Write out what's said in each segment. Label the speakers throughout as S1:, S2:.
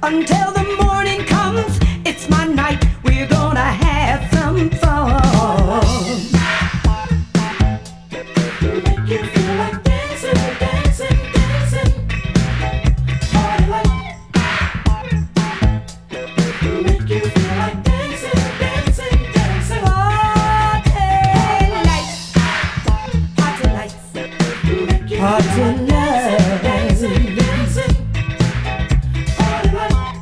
S1: until the morning comes. It's my night, we're gonna have some fun. Make you feel like dancing, dancing, dancing. Party like. Make you feel like dancing, dancing, dancing. Party lights, party lights. Make you party feel like dancing, dancing, dancing. Party lights.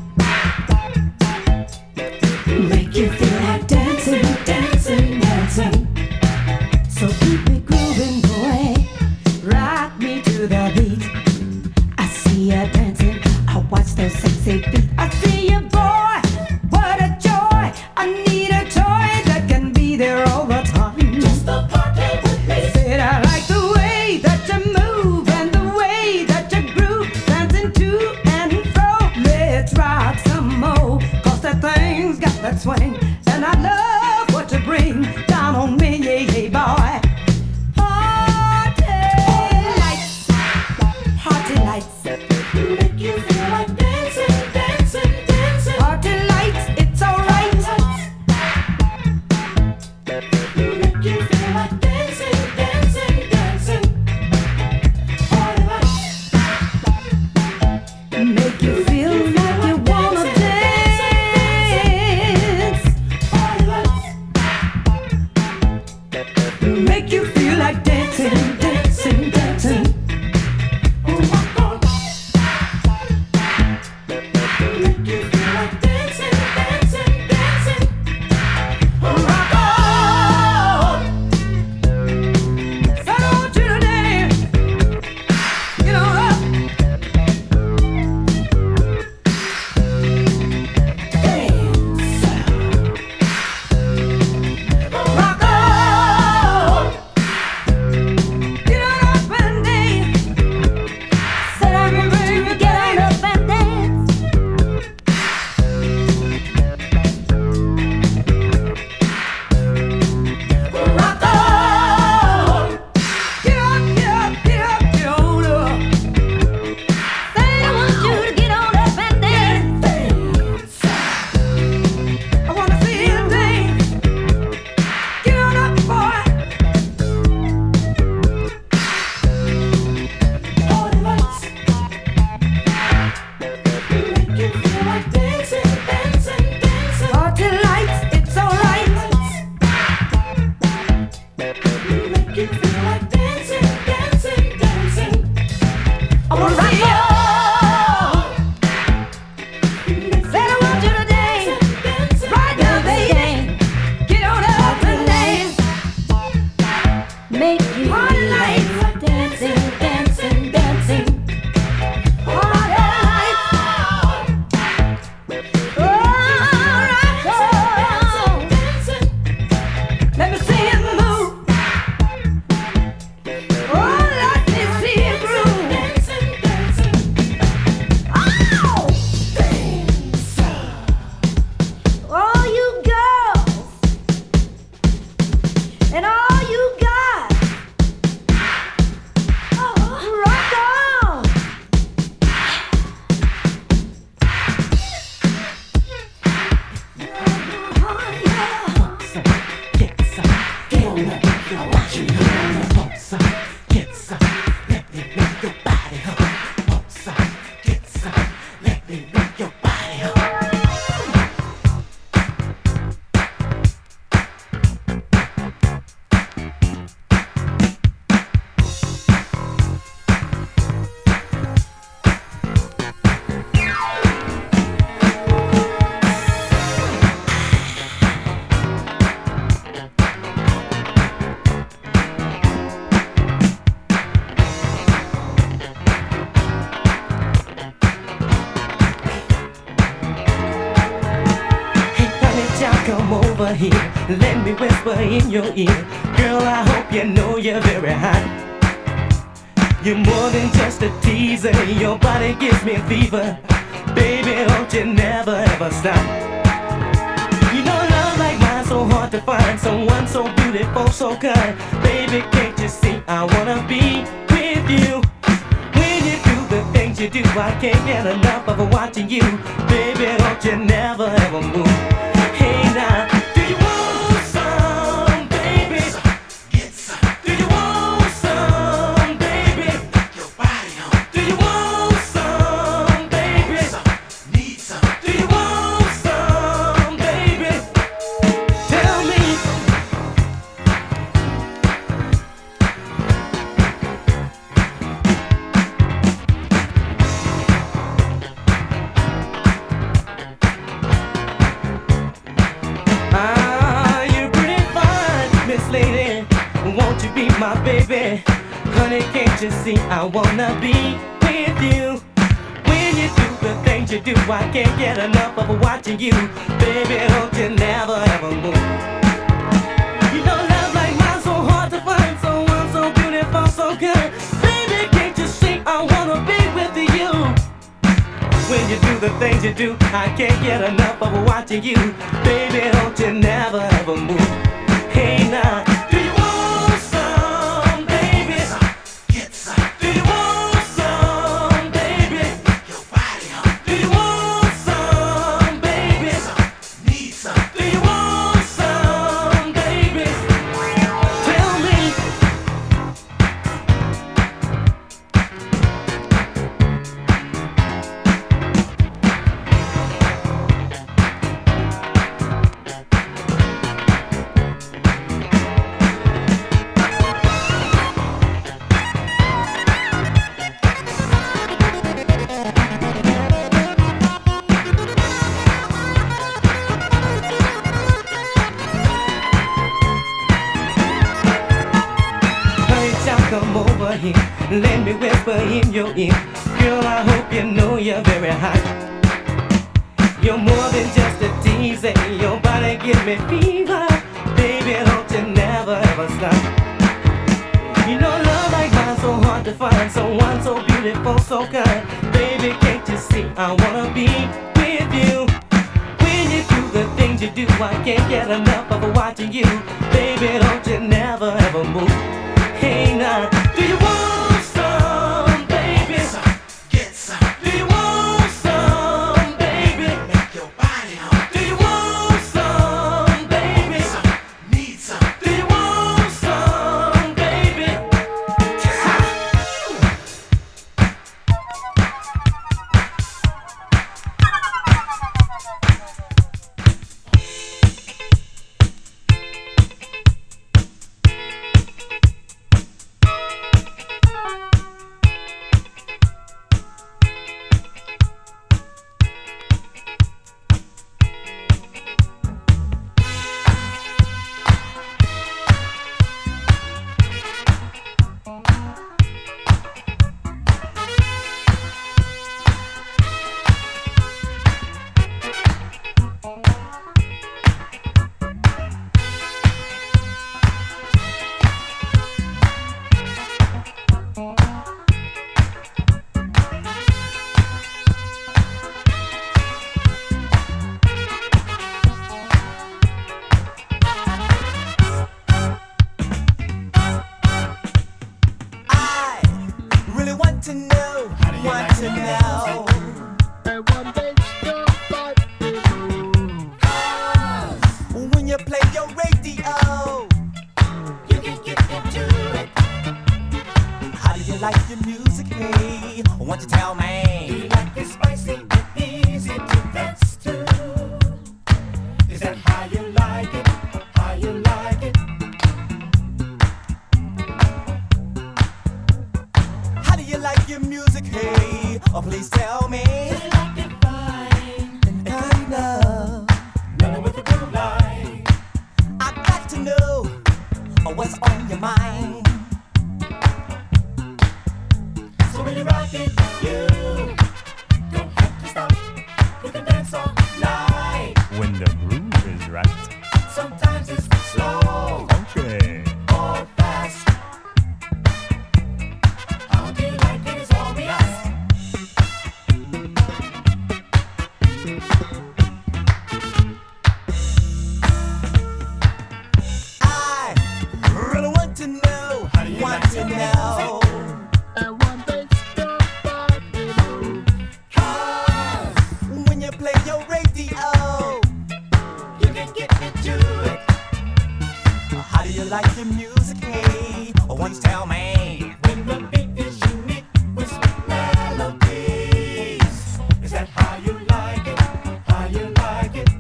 S1: Make you feel like dancing, dancing, dancing. So keep me grooving, boy. Rock me to the beat. I see you dancing. I watch those sexy feet. I see you, boy. What a joy. I need a toy that can be there all the time. Just a party with me. Said I like the way that you move and the way that you groove, dancing to and fro. Let's rock some more, 'cause that thing's got that swing, and I love what you bring down on me, yeah, yeah, boy. Party lights, party lights. Make you feel like dancing, dancing, dancing. Party lights, it's alright. Make you feel like dancing, dancing, dancing. Party lights. Make you feel like you wanna dance. Party lights. Make you feel like dancing, dancing, dancing. Rock on. Make you feel like dancing, dancing, dancing. Rock on. So I want you to dance. Get on up. Dance. Rock on. Get on up and dance. Said everybody get up and dance. Rock on. Get up, get up, get up, get on up. Said I want you to get on up and dance. I wanna see you dance. Get on up, boy. Party lights. Make you feel like dancing, dancing, dancing. Party lights, it's alright. Make you feel like dancing, dancing, dancing. I wanna see you. Said I want you to dance. Right now, baby. Get on up and dance. Make you feel like dancing, dancing, dancing. Party lights. Alright, let me see you move. Oh, let me see you groove. Oh, all you girls and all you guys, rock on.
S2: Come over here, let me whisper in your ear. Girl, I hope you know you're very hot. You're more than just a teaser, your body gives me fever. Baby, don't you never ever stop. You know love like mine so hard to find, someone so beautiful, so kind. Baby, can't you see I wanna be with you? When you do the things you do, I can't get enough of watching you. Baby, don't you never ever move. Hey now, do you want some, baby? Get some. Do you want some, baby? Your body on. Do you want some, baby? Need some. Do you want some, baby? Tell me. You're pretty fine, Miss Lady. Won't you be my baby? Honey, can't you see I wanna be with you? When you do the things you do, I can't get enough of watching you. Baby, don't you never ever move. You know love like mine's so hard to find, someone so beautiful, so good. Baby, can't you see I wanna be with you? When you do the things you do, I can't get enough of watching you. Baby, don't you never ever move. Hey now, do you want some, baby? Get some. Do you want some, baby? Your body on. Do you want some, baby? Need some. Do you want some, baby? Tell me. Honey, child, come over here. Let me whisper in your ear. Girl, I hope you know you're very hot. You're more than just a teaser. Your body gives me fever. Baby, don't you never ever stop. You know love like mine's so hard to find. Someone so beautiful, so kind. Baby, can't you see I wanna be with you? When you do the things you do, I can't get enough of watching you. Baby, don't you never ever move. Hey now, do you want some, baby? Get some. Do you want some, baby? Make your body on. Do you want some, baby? Need some. Do you want some, baby?
S3: to know, want to know. When you play your radio, you can get into it. How do you like your music, hey? Won't you tell me? Do you like it spicy and easy to dance to? Is that how you like it? How you like it? How do you like your music, hey? Oh, please tell me. Do you like it fine? And kind of. Nothing with the groove line. I got to know what's on your mind. So when you rock it, you don't have to stop. You can dance all night.
S4: When the groove is right.
S3: Sometimes it's slow.
S4: Okay.
S3: Or fast. How do you like it is all we ask. I really want to know, want to know. play your radio, you can get into it. How do you like your music, hey? Once tell me. When the beat is unique with sweet melodies, is that how you like it? How you like it?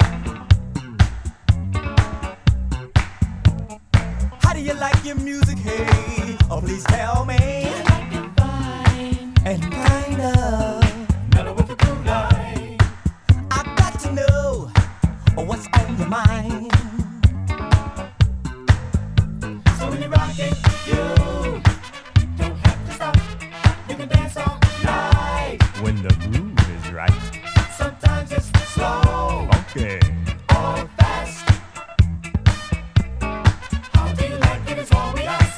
S3: How do you like your music, hey? Oh, please tell me.
S1: I like it fine.
S3: And kind of mellow with the groove line. I got to know what's on your mind. So when you rock it, you don't have to stop. You can dance all night.
S4: When the groove is right.
S3: Sometimes it's slow
S4: Okay.
S3: or fast. How do you like it is all we ask.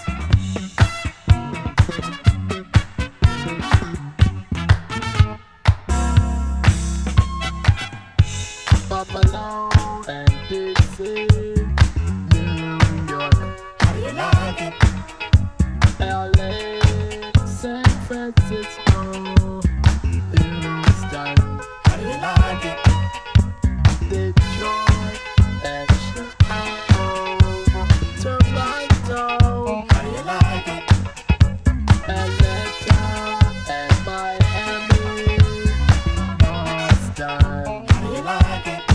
S5: Buffalo and Dixie, New York,
S3: How do you like it?
S5: LA, San Francisco, Houston,
S3: How do you like it?
S5: Detroit, and Chicago, Toronto,
S3: How do you like it?
S5: Atlanta, and Miami, Boston.
S3: How do you like it?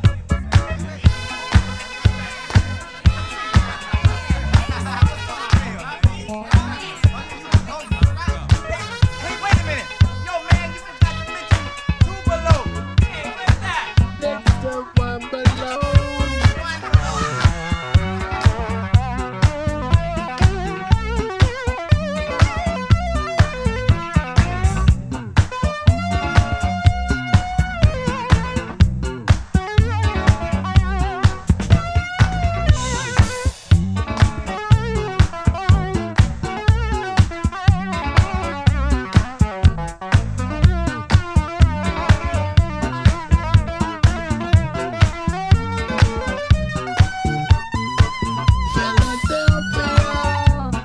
S3: Hey, wait a minute. Yo, man, you forgot to mention Tupelo. Hey, where's that?
S5: Next to one below. Philadelphia.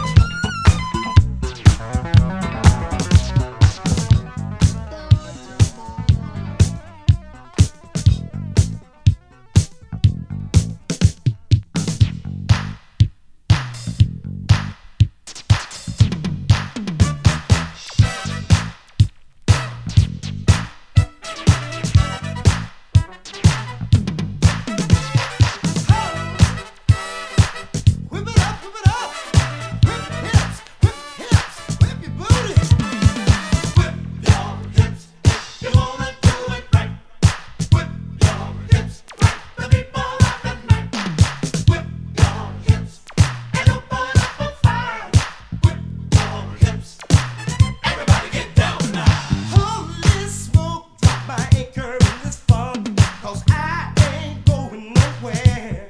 S3: Whip it up, whip it up. Whip hips, whip your booty. Whip your hips if you wanna do it right. Whip your hips, rock the people of the night. Whip your hips and open up a fire. Whip your hips, everybody get down now. Holy smoke, drop my anchor in this funk, 'cause I ain't going nowhere.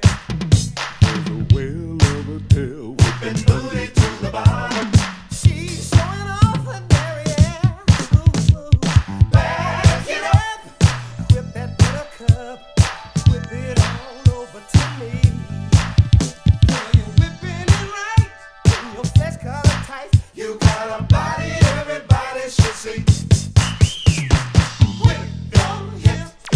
S3: Whipping booty to the bottom. She's showing off her derriere. Ooh, ooh. Back it up. Whip that buttercup. Whip it all over to me. Girl, you're whipping it right in your flesh color tights. You got a body everybody should see. Whip your hips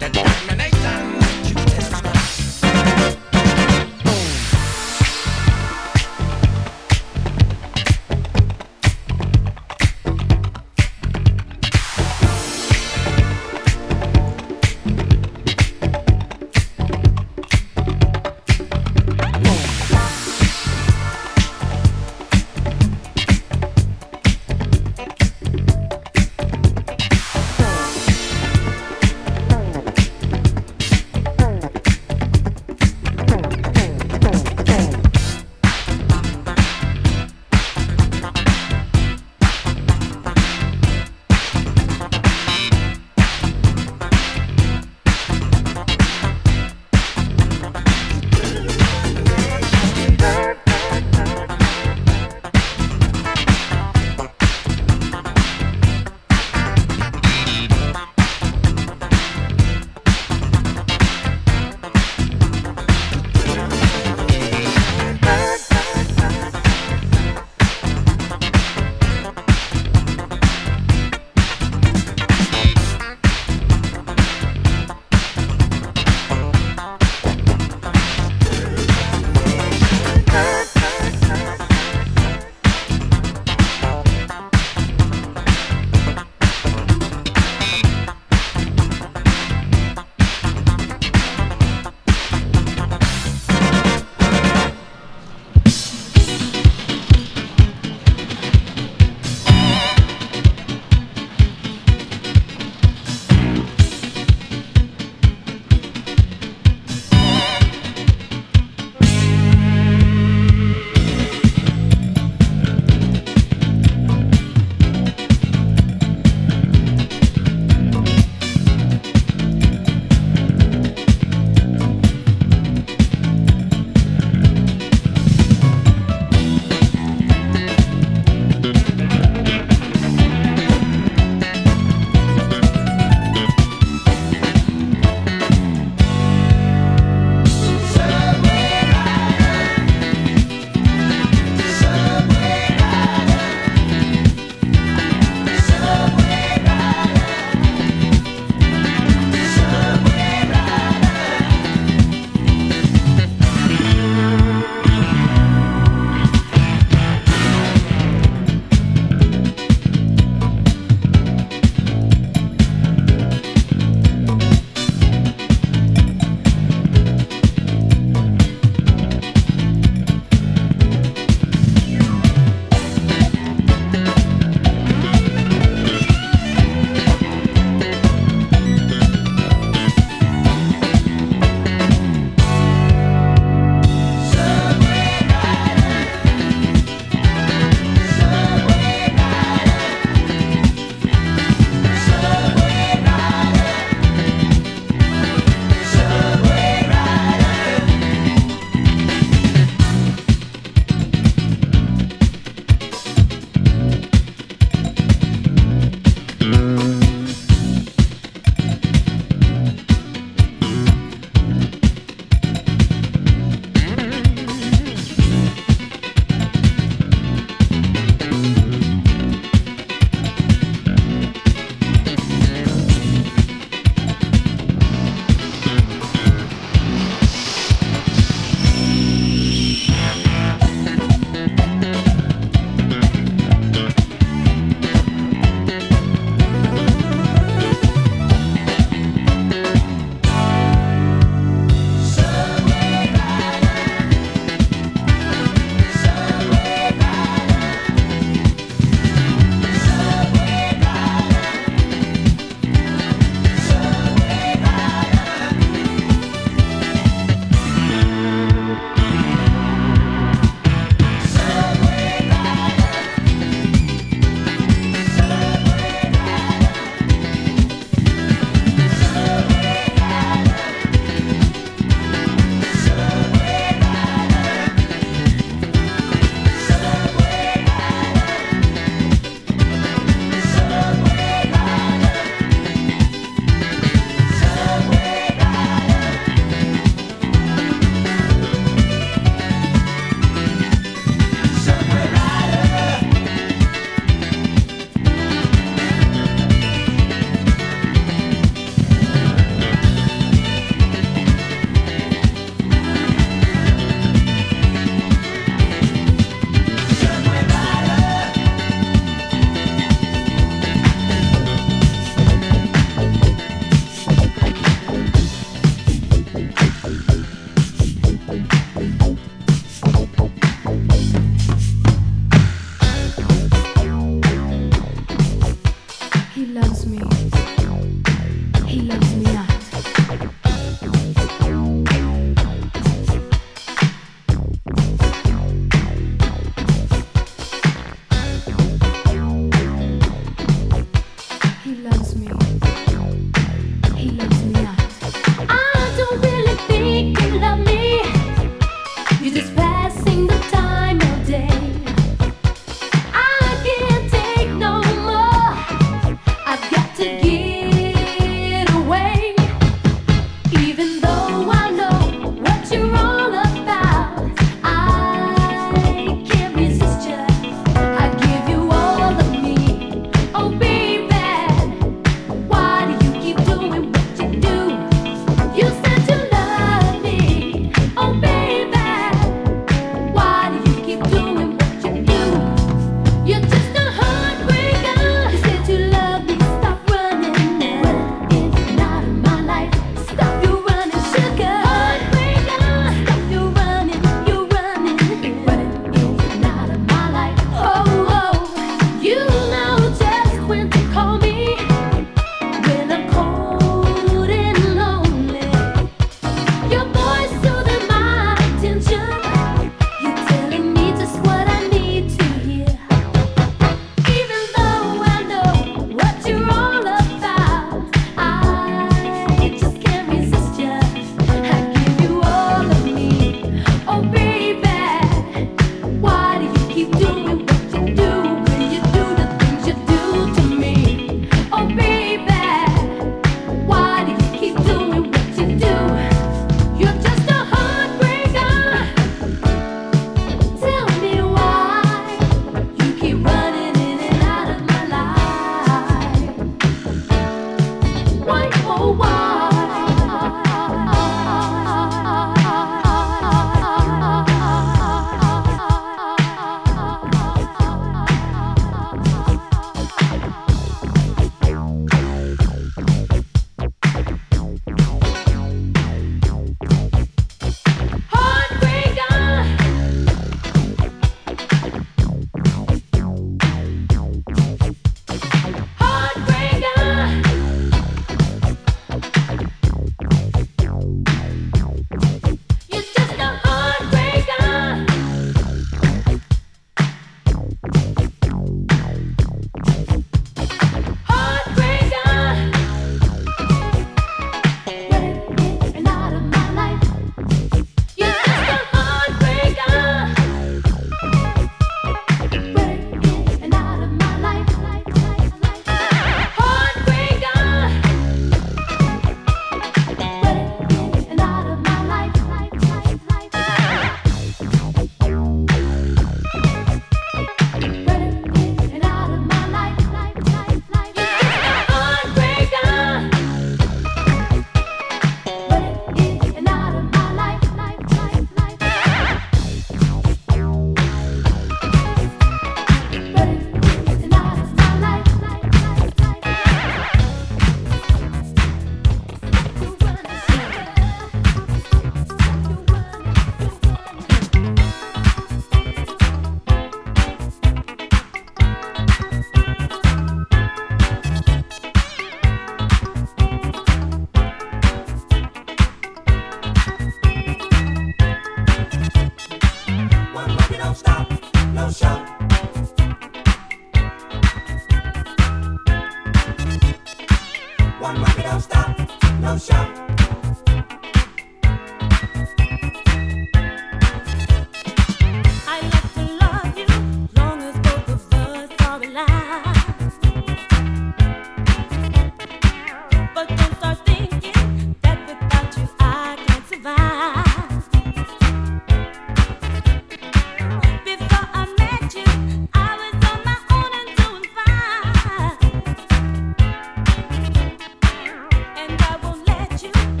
S6: And I won't let you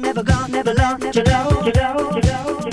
S2: never gonna let you go.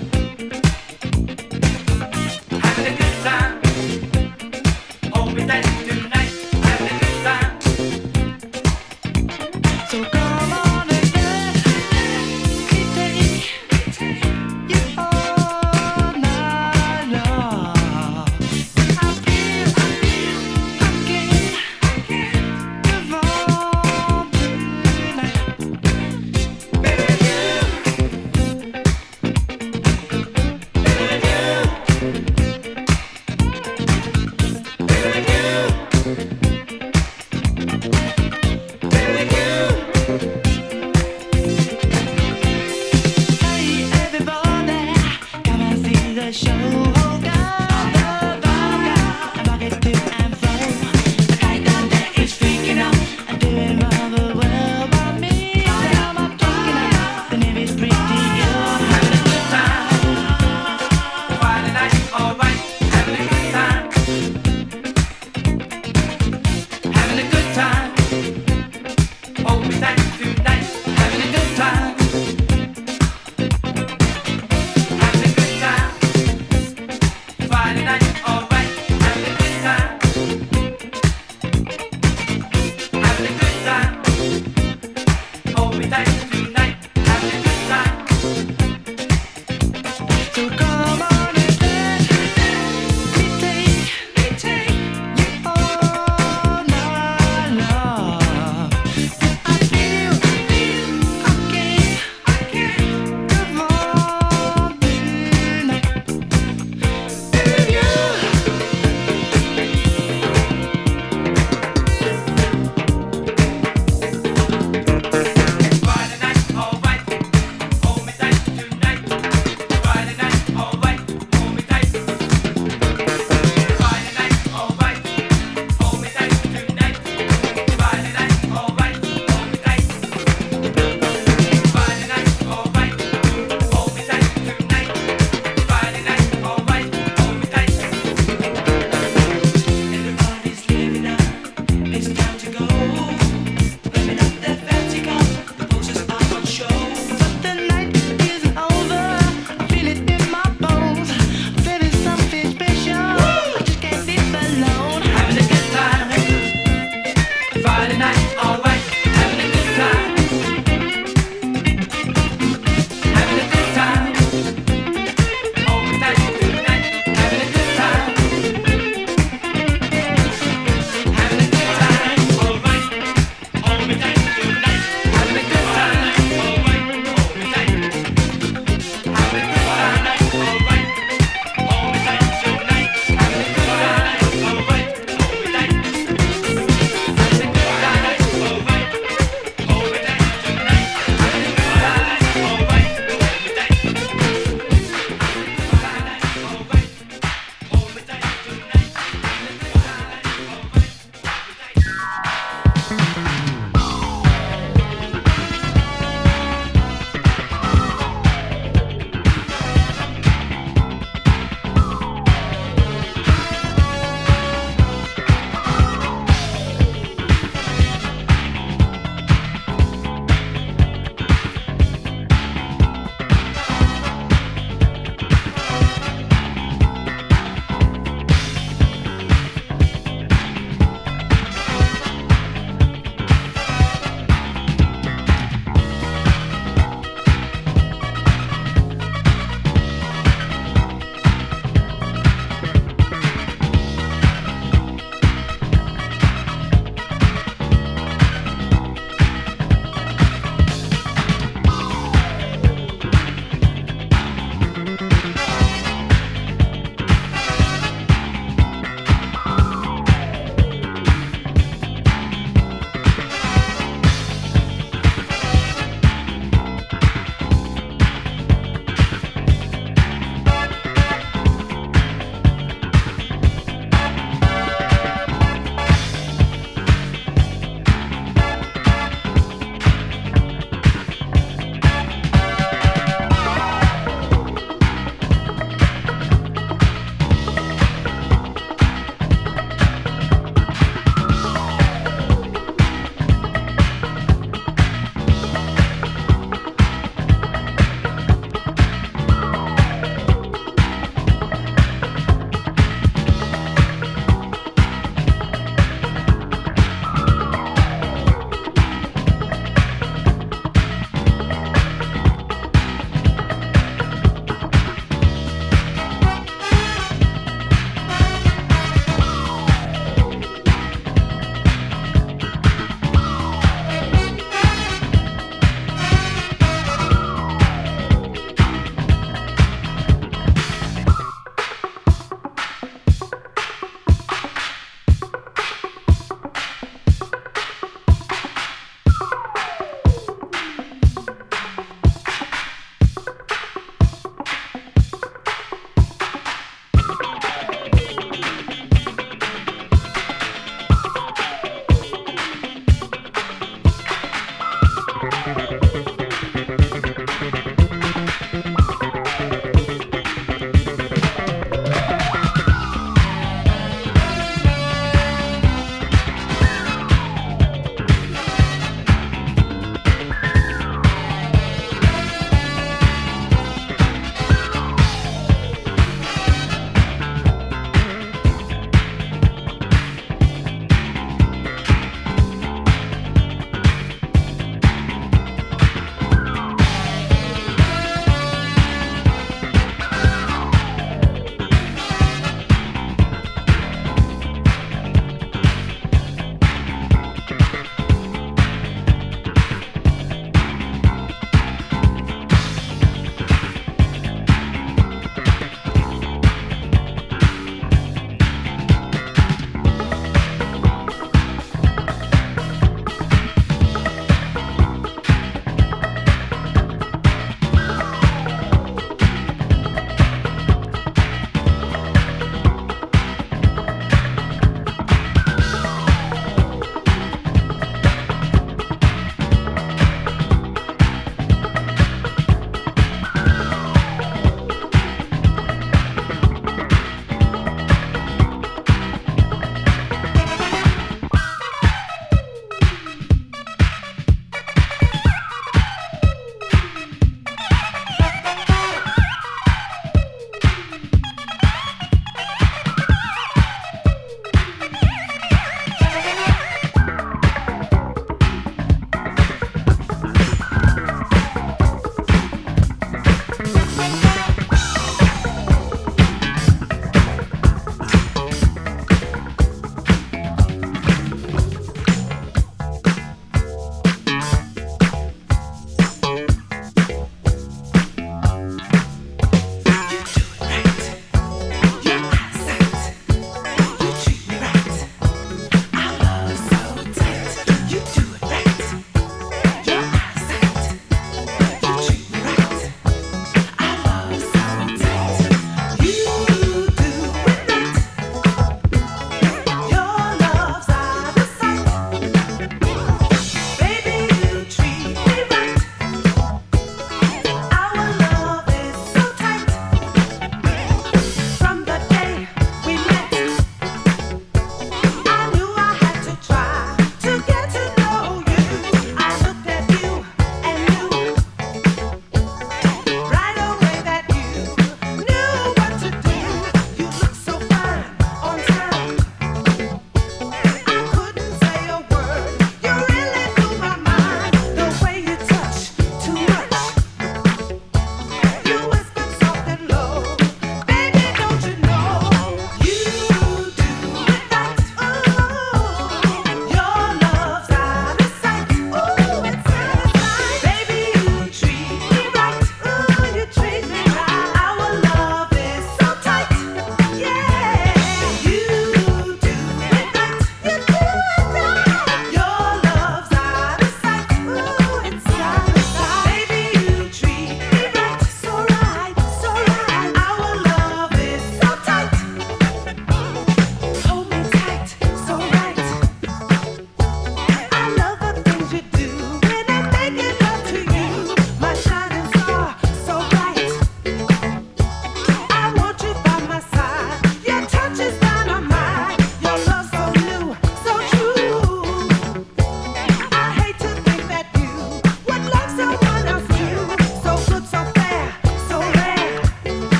S6: Hold me tight.